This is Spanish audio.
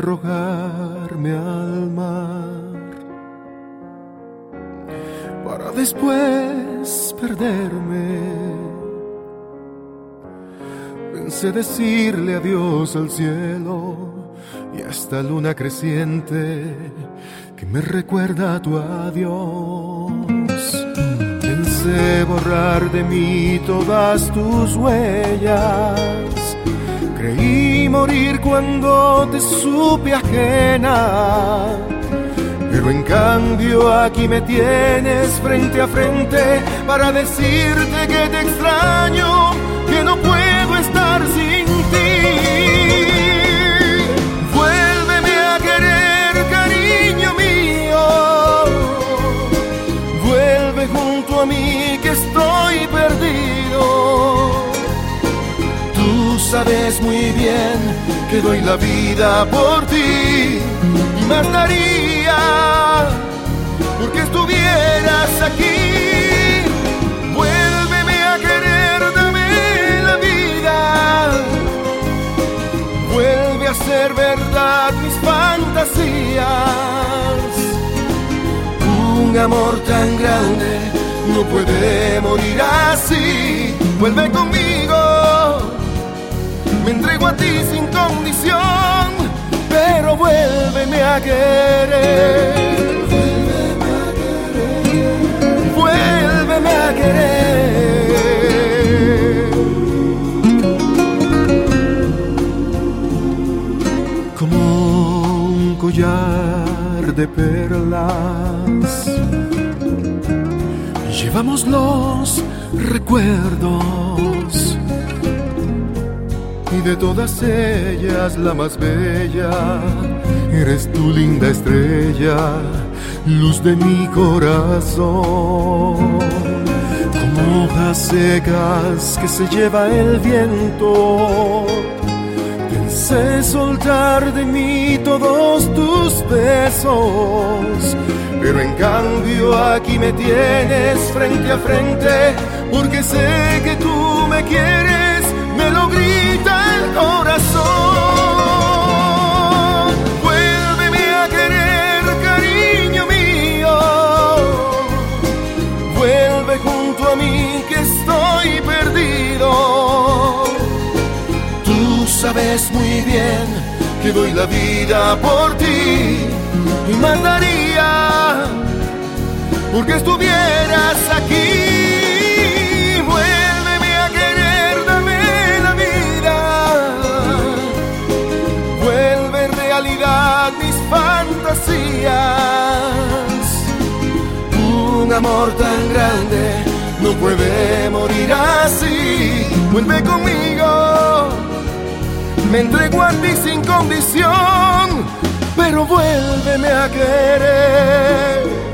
arrojarme al mar, para después perderme. Pensé decirle adiós al cielo y a esta luna creciente que me recuerda a tu adiós. Pensé borrar de mí todas tus huellas. Creí morir cuando te supe ajena, pero en cambio aquí me tienes frente a frente para decirte que te extraño, que no puedo estar sin ti. Vuélveme a querer, cariño mío. Vuelve junto a mí que estoy perdido. Tú sabes muy bien que doy la vida por ti y más daría porque estuvieras aquí. Vuélveme a querer, dame la vida. Vuelve a ser verdad mis fantasías. Un amor tan grande no puede morir así. Vuelve conmigo, me entrego a ti sin condición, pero vuélveme a querer. Vuélveme a querer. Como un collar de perlas, llevamos los recuerdos, y de todas ellas la más bella eres tu linda estrella, luz de mi corazón. Como hojas secas que se lleva el viento, pensé soltar de mí todos tus besos, pero en cambio aquí me tienes frente a frente, porque sé que tú me quieres, me lo grita el corazón. Vuélveme a querer, cariño mío. Vuelve junto a mí que estoy perdido. Tú sabes muy bien que doy la vida por ti y más daría porque estuvieras aquí. Vuélveme a querer, dame la vida. Vuelve realidad mis fantasías. Un amor tan grande no puede morir así. Vuelve conmigo, me entrego a ti sin condición, pero vuélveme a querer.